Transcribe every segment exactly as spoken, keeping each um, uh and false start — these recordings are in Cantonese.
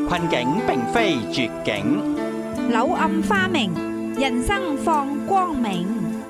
困境並非絕境， 柳暗花明，人生放光明。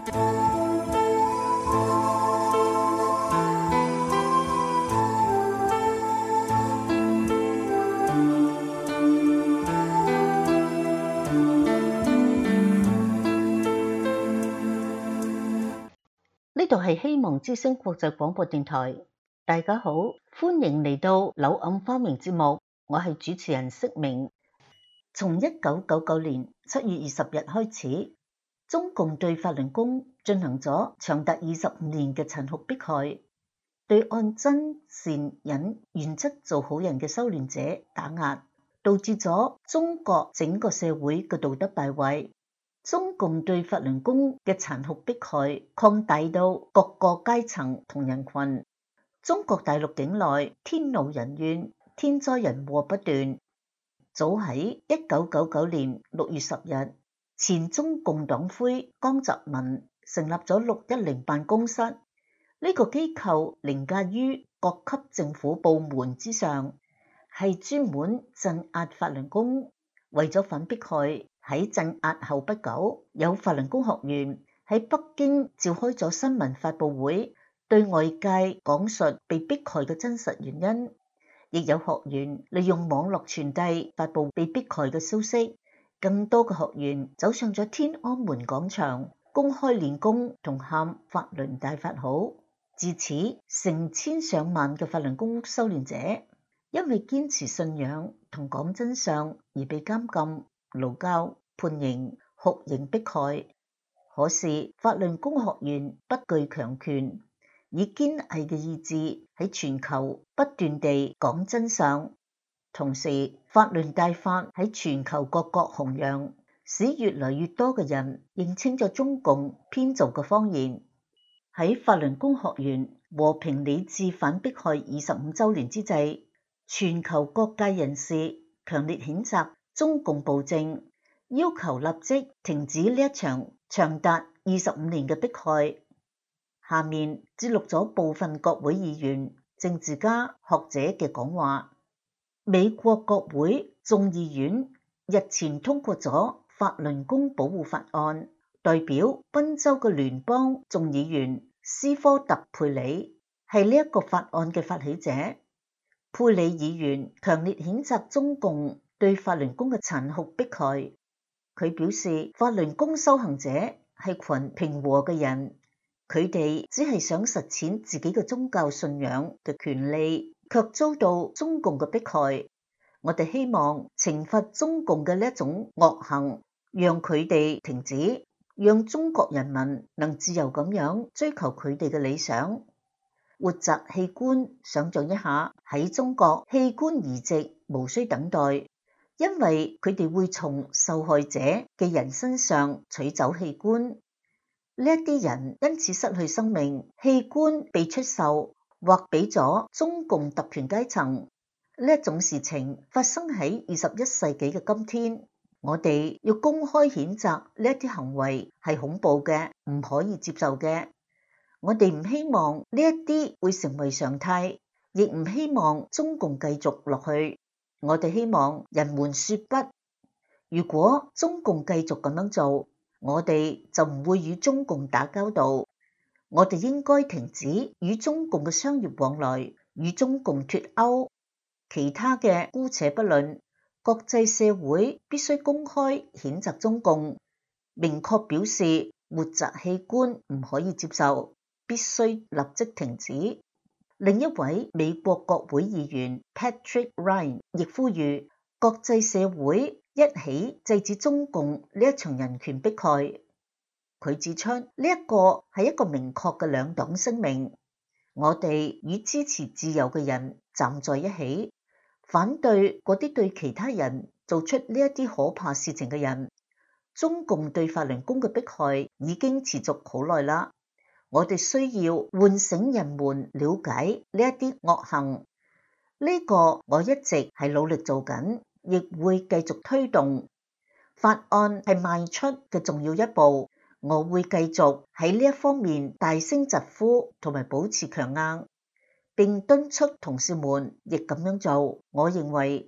呢度係希望之聲國際廣播電台，大家好，歡迎嚟到柳暗花明節目，我係主持人釋明。從一九九九年七月二十日開始，中共對法輪功進行咗長達二十五年嘅殘酷迫害，對按真善忍原則做好人嘅修煉者打壓，導致咗中國整個社會嘅道德敗壞。中共對法輪功嘅殘酷迫害擴大到各個階層同人群。中國大陸境內天怒人怨，天災人禍不斷。早喺一九九九年六月十日，前中共黨魁江澤民成立咗六一零辦公室，呢、這個機構凌駕於各級政府部門之上，係專門鎮壓法輪功。為咗反迫害，喺鎮壓後不久，有法輪功學員喺北京召開咗新聞發佈會，對外界講述被迫害嘅真實原因。亦有學員利用網絡傳遞發佈被迫害嘅消息。更多嘅學員走上咗天安門廣場，公開練功同喊法輪大法好。自此，成千上萬嘅法輪功修煉者因為堅持信仰同講真相而被監禁、勞教、判刑、酷刑迫害。可是法輪功學員不懼強權，以堅毅嘅意志喺全球不斷地講真相，同時法輪大法喺全球各國弘揚，使越來越多嘅人認清咗中共編造嘅謊言。喺法輪功學員和平理智反迫害二十五週年之際，全球各界人士強烈譴責中共暴政，要求立即停止呢一場長達二十五年嘅迫害。下面節錄咗部分國會議員、政治家、學者嘅講話。美國國會眾議院日前通過咗法輪功保護法案，代表賓州嘅聯邦眾議員斯科特佩里係呢一個法案嘅發起者。佩里議員強烈譴責中共對法輪功嘅殘酷迫害。佢表示，法輪功修行者係群平和嘅人，佢哋只係想實踐自己嘅宗教信仰嘅權利，卻遭到中共嘅迫害。我哋希望懲罰中共嘅呢一種惡行，讓佢哋停止，讓中國人民能自由咁樣追求佢哋嘅理想。活摘器官，想象一下，喺中國器官移植無需等待，因為佢哋會從受害者嘅人身上取走器官。呢一啲人因此失去生命，器官被出售或俾咗中共特權階層。呢一種事情發生喺二十一世紀嘅今天，我哋要公開譴責呢一啲行為係恐怖嘅，唔可以接受嘅。我哋唔希望呢一啲會成為常態，亦唔希望中共繼續落去。我哋希望人們說不。如果中共繼續咁樣做，我哋就唔會與中共打交道。我哋應該停止與中共嘅商業往來，與中共脫鈎。其他嘅姑且不論，國際社會必須公開譴責中共，明確表示活摘器官唔可以接受，必須立即停止。另一位美國國會議員 Patrick Ryan 亦呼籲國際社會一起制止中共呢一場人權迫害。佢指出，呢一個係一個明確嘅兩黨聲明，我哋與支持自由嘅人站在一起，反對嗰啲對其他人做出呢一啲可怕事情嘅人。中共對法輪功嘅迫害已經持續好耐啦，我哋需要喚醒人們了解呢一啲惡行。呢個我一直係努力做緊，亦會繼續推動。法案係邁出嘅重要一步，我會繼續喺呢一方面大聲疾呼同埋保持強硬，並敦促同事們亦咁樣做。我認為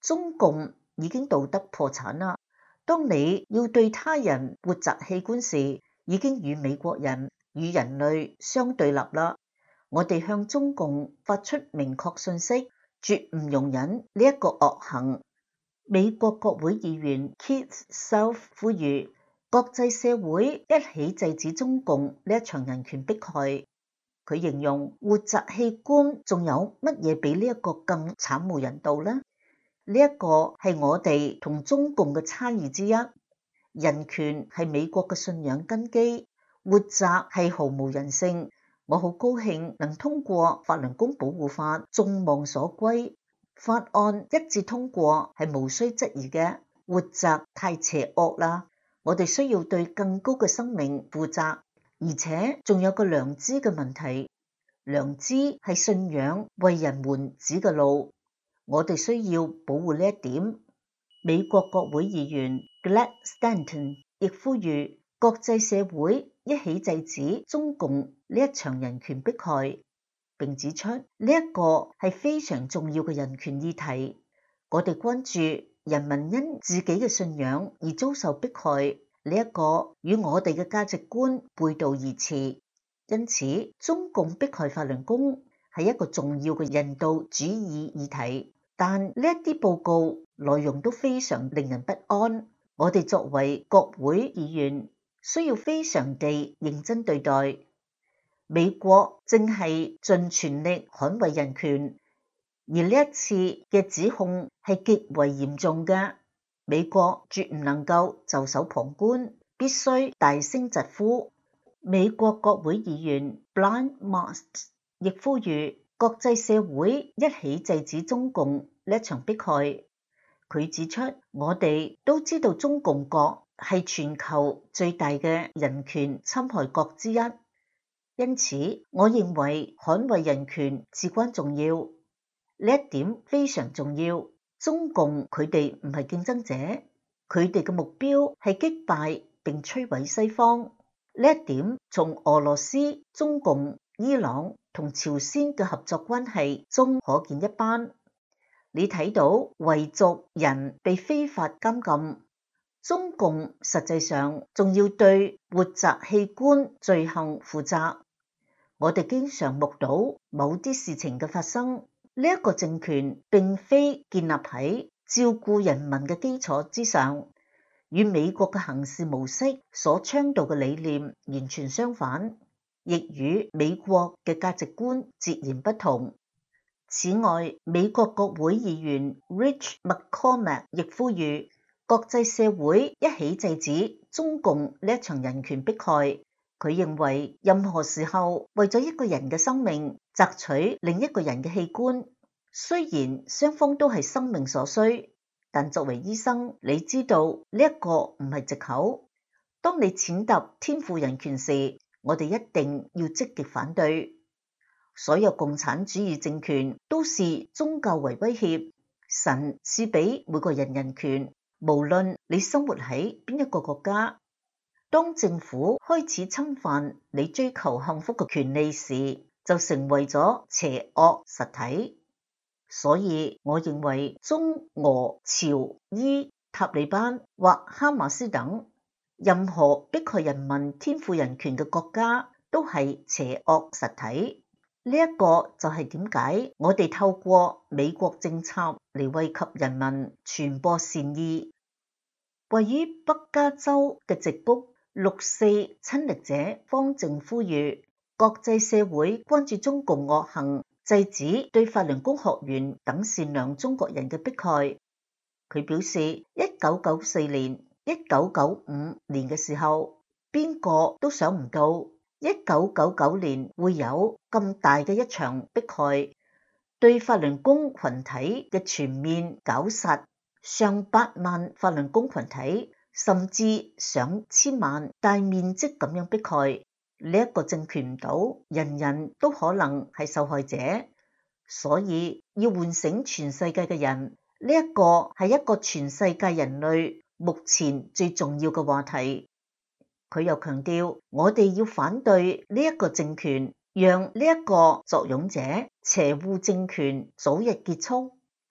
中共已經道德破產啦。當你要對他人活摘器官時，已經與美國人與人類相對立啦。我哋向中共發出明確信息，絕唔容忍呢一個惡行。美國國會議員 Keith Self 呼籲國際社會一起制止中共呢一場人權迫害。佢形容活摘器官仲有乜嘢比呢一個更慘無人道呢？呢一個係我哋同中共嘅差異之一。人權係美國嘅信仰根基，活摘係毫無人性。我好高興能通過法輪功保護法眾望所歸，法案一致通過係無需質疑嘅。活摘太邪惡啦，我哋需要對更高嘅生命負責，而且仲有個良知嘅問題。良知係信仰為人們指嘅路，我哋需要保護呢一點。美國國會議員 Glenn Stanton 亦呼籲國際社會一起制止中共呢一場人權迫害，並指出呢一個係非常重要嘅人權議題。我哋關注人民因自己嘅信仰而遭受迫害，呢一個與我哋嘅價值觀背道而馳。因此，中共迫害法輪功係一個重要嘅人道主義議題。但呢一啲報告內容都非常令人不安。我哋作為國會議員，需要非常地認真對待。美國正係盡全力捍衛人權，而呢一次嘅指控係極為嚴重嘅。美國絕唔能夠袖手旁觀，必須大聲疾呼。美國國會議員 Brian Mast 亦呼籲國際社會一起制止中共呢一場迫害。佢指出，我哋都知道中共國係全球最大嘅人權侵害國之一，因此我認為捍衛人權至關重要。呢一點非常重要。中共佢哋唔係競爭者，佢哋嘅目標係擊敗並摧毀西方。呢一點從俄羅斯、中共、伊朗同朝鮮嘅合作關係中可見一斑。你睇到維族人被非法監禁，中共實際上仲要對活摘器官罪行負責。我哋經常目睹某啲事情嘅發生，呢一個政權並非建立喺照顧人民嘅基礎之上，與美國嘅行事模式所倡導嘅理念完全相反，亦與美國嘅價值觀截然不同。此外，美國國會議員 Rich McCormack 亦呼籲國際社會一起制止中共呢一場人權迫害。佢認為任何時候為咗一個人嘅生命摘取另一個人嘅器官，雖然雙方都係生命所需，但作為醫生，你知道呢一個唔係藉口。當你踐踏天賦人權時，我哋一定要積極反對。所有共產主義政權都視宗教為威脅。神賜俾每個人人權，無論你生活喺邊一個國家。當政府開始侵犯你追求幸福嘅權利時，就成為咗邪惡實體。所以我認為中俄朝伊塔利班或哈馬斯等任何迫害人民天賦人權嘅國家都係邪惡實體。呢一個就係點解我哋透過美國政策嚟惠及人民，傳播善意。位於北加州嘅矽谷六四親歷者方正呼籲國際社會關注中共惡行，制止對法輪功學員等善良中國人嘅迫害。佢表示，一九九四年、一九九五年嘅時候，邊個都想唔到一九九九年會有咁大嘅一場迫害，對法輪功群體嘅全面絞殺，上百萬法輪功群體甚至上千萬大面積咁樣迫害。呢一個政權唔到，人人都可能係受害者，所以要喚醒全世界嘅人，呢一個係一個全世界人類目前最重要嘅話題。佢又強調，我哋要反對呢一個政權，讓呢一個作俑者邪惡政權早日結束。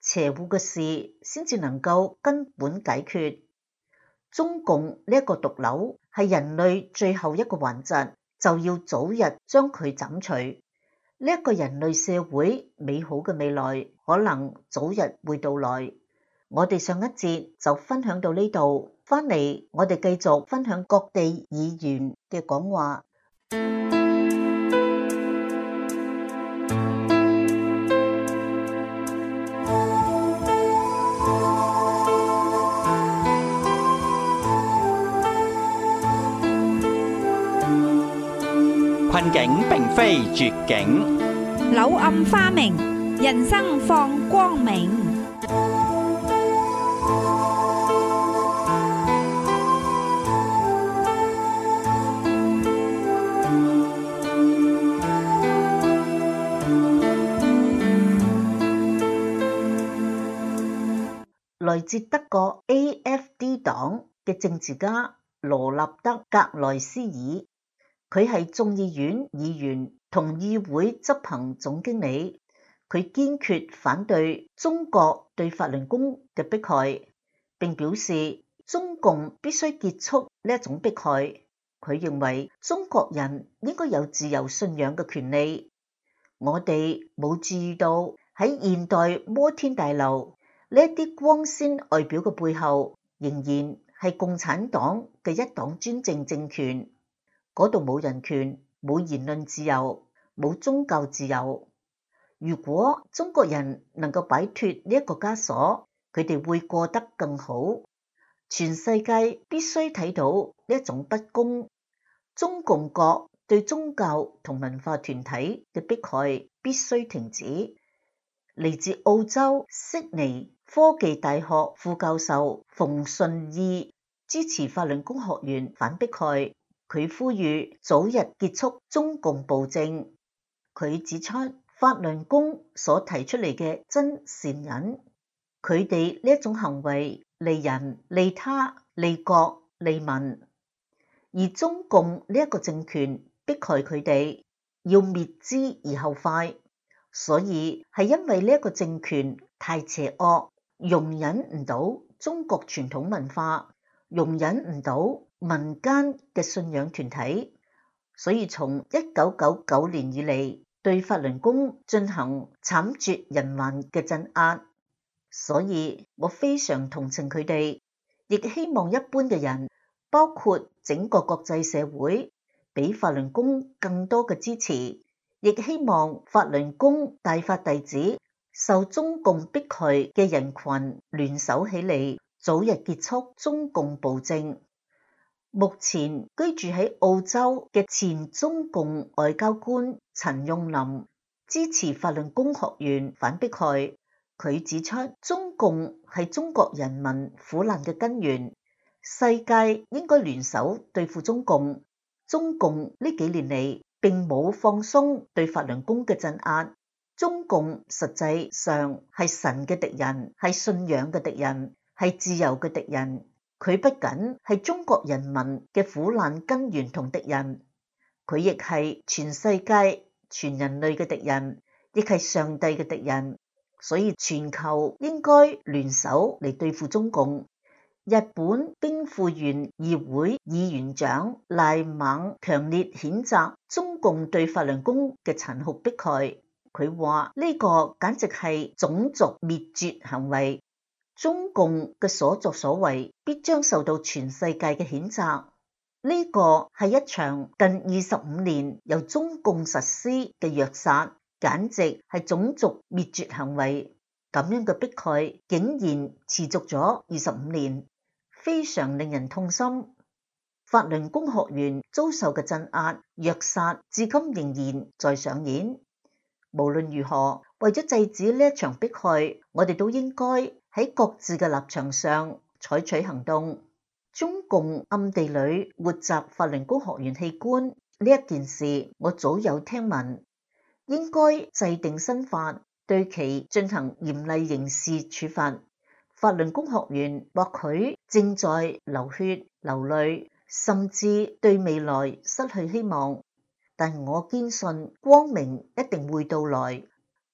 邪惡嘅事先至能夠根本解決。中共呢一個毒瘤係人類最後一個頑疾，就要早日將佢斬除。呢一個人類社會美好嘅未來可能早日會到來。我哋上一節就分享到呢度，翻嚟我哋繼續分享各地議員嘅講話。 困境並非絕境， 柳暗花明，人生放光明。 來自德國 A F D 黨嘅政治家羅納德格萊斯爾，佢係眾議院議員同議會執行總經理。佢堅決反對中國對法輪功嘅迫害，並表示中共必須結束呢一種迫害。佢認為中國人應該有自由信仰嘅權利。我哋冇注意到喺現代摩天大樓呢一啲光鮮外表嘅背後，仍然係共產黨嘅一黨專政政權。嗰度冇人權，冇言論自由，冇宗教自由。如果中國人能夠擺脫呢一個枷鎖，佢哋會過得更好。全世界必須睇到呢一種不公。中共國對宗教同文化團體嘅迫害必須停止。嚟自澳洲悉尼科技大學副教授馮順義支持法輪功學員反迫害。佢呼籲早日結束中共暴政。佢指出，法輪功所提出嚟嘅真善忍，佢哋呢一種行為利人、利他、利國、利民，而中共呢一個政權迫害佢哋，要滅之而後快。所以係因為呢一個政權太邪惡，容忍唔到中國傳統文化，容忍唔到民間嘅信仰團體，所以從一九九九年以嚟，對法輪功進行慘絕人寰嘅鎮壓。所以我非常同情佢哋，亦希望一般嘅人，包括整個國際社會，俾法輪功更多嘅支持，亦希望法輪功大法弟子受中共迫害嘅人群聯手起嚟，早日結束中共暴政。目前居住喺澳洲嘅前中共外交官陳用林支持法輪功學員反迫害。佢指出，中共係中國人民苦難嘅根源，世界應該聯手對付中共。中共呢幾年嚟並冇放鬆對法輪功嘅鎮壓。中共實際上係神嘅敵人，係信仰嘅敵人，係自由嘅敵人。佢不僅係中國人民嘅苦難根源同敵人，佢亦係全世界全人類嘅敵人，亦係上帝嘅敵人。所以全球應該聯手嚟對付中共。日本兵庫縣議會議員長賴猛強烈譴責中共對法輪功嘅殘酷迫害。佢話呢個簡直係種族滅絕行為。中共嘅所作所為必將受到全世界嘅譴責。呢個係一場近二十五年由中共實施嘅虐殺，簡直係種族滅絕行為。咁樣嘅迫害竟然持續咗二十五年，非常令人痛心。法輪功學員遭受嘅鎮壓、虐殺，至今仍然在上演。無論如何，為咗制止呢一場迫害，我哋都應該喺各自嘅立場上採取行動。中共暗地裏活摘法輪功學員器官呢一件事，我早有聽聞，應該制定新法，對其進行嚴厲刑事處罰。法輪功學員或許正在流血流淚，甚至對未來失去希望，但我堅信光明一定會到來。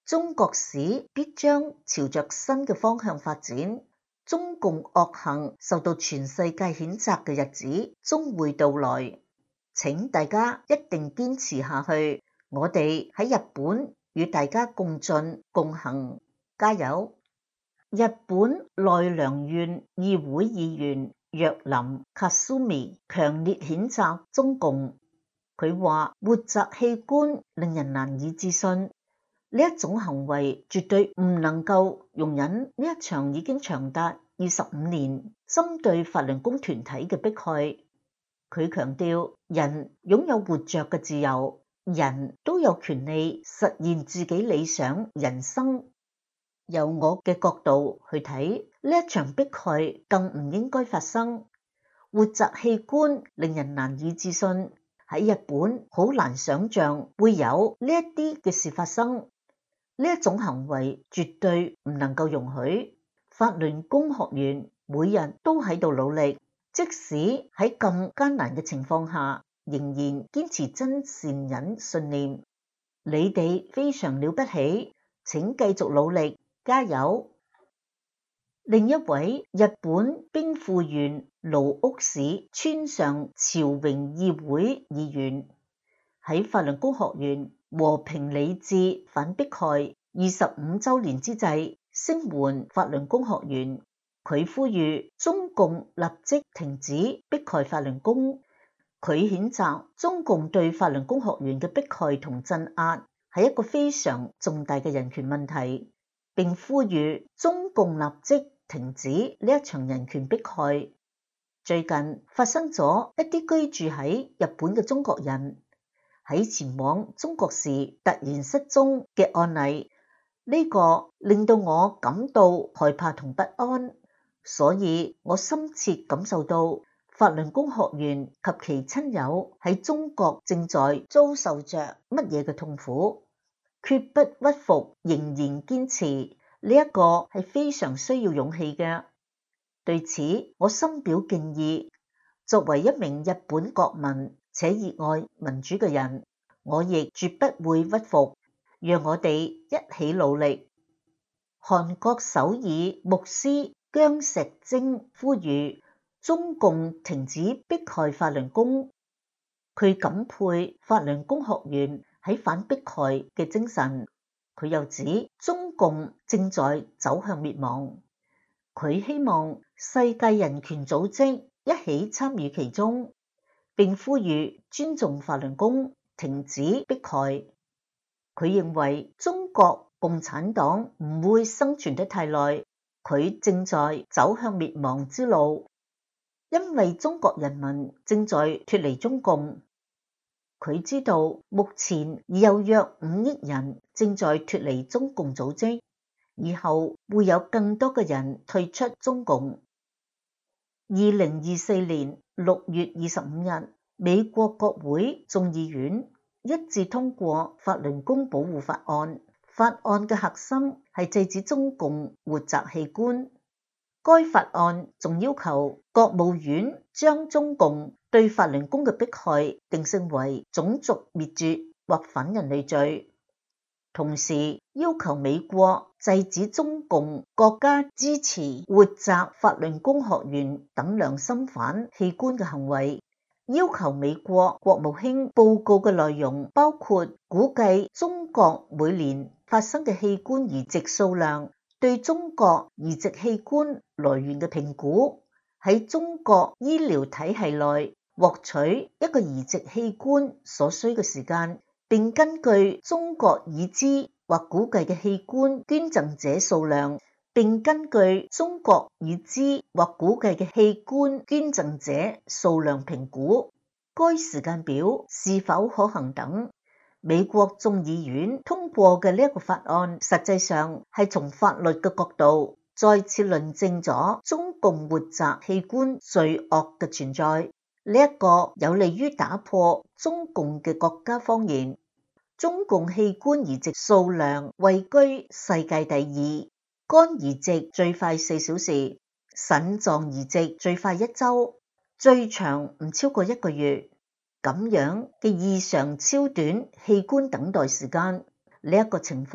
中國史必將朝着新嘅方向發展，中共惡行受到全世界譴責嘅日子終會到來。請大家一定堅持下去，我哋喺日本與大家共進共行，加油！日本奈良縣議會議員若林卡蘇米強烈譴責中共，佢話活摘器官令人難以置信，呢一種行為絕對唔能夠容忍呢一場已經長達二十五年針對法輪功團體嘅迫害。佢強調人擁有活着嘅自由，人都有權利實現自己理想人生。由我嘅角度去睇，呢一場迫害更唔應該發生。活摘器官令人難以置信，喺日本好難想象會有呢一啲嘅事發生。呢一種行為絕對唔能夠容許。法輪功學員每日都喺度努力，即使喺咁艱難嘅情況下，仍然堅持真善忍信念。你哋非常了不起，請繼續努力。加油！另一位日本兵庫縣蘆屋市川上朝榮議會議員喺法輪功學員和平理智反迫害二十五週年之際聲援法輪功學員，佢呼籲中共立即停止迫害法輪功。佢譴責中共對法輪功學員嘅迫害同鎮壓係一個非常重大嘅人權問題，並呼籲中共立即停止呢一場人權迫害。最近發生咗一啲居住喺日本嘅中國人喺前往中國時突然失蹤嘅案例，呢個令到我感到害怕同不安，所以我深切感受到法輪功學員及其親友喺中國正在遭受着乜嘢嘅痛苦。決不屈服，仍然堅持，呢一個係非常需要勇氣嘅。對此，我深表敬意。作為一名日本國民且熱愛民主嘅人，我亦絕不會屈服。讓我哋一起努力。韓國首爾牧師姜石晶呼籲中共停止迫害法輪功，佢感佩法輪功學員喺反迫害嘅精神。佢又指中共正在走向滅亡，佢希望世界人權組織一起參與其中，並呼籲尊重法輪功，停止迫害。佢認為中國共產黨唔會生存得太耐，佢正在走向滅亡之路，因為中國人民正在脫離中共。佢知道目前已有約五億人正在脫離中共組織，以後會有更多嘅人退出中共。二零二四年六月二十五日，美國國會眾議院一致通過法輪功保護法案，法案嘅核心係制止中共活摘器官。該法案仲要求國務院將中共對法輪功嘅迫害定性為種族滅絕或反人類罪，同時要求美國制止中共國家支持活摘法輪功學員等良心反器官嘅行為，要求美國國務卿報告嘅內容包括估計中國每年發生嘅器官移植數量，對中國移植器官來源嘅評估，喺中國醫療體系內獲取一個移植器官所需嘅時間，並根據中國已知或估計嘅器官捐贈者數量，並根據中國已知或估計嘅器官捐贈者數量評估該時間表是否可行等。美國眾議院通過嘅呢一個法案，實際上係從法律嘅角度再次論證咗中共活摘器官罪惡嘅存在。呢一個有利於打破中共嘅國家謊言。中共器官移植數量位居世界第二，肝移植最快四小時，腎臟移植最快一周，最長唔超過一個月。咁樣嘅異常超短器官等待時間，呢一個情況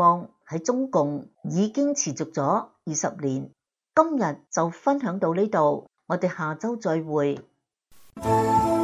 喺中共已經持續咗二十年。今日就分享到呢度，我哋下周再會。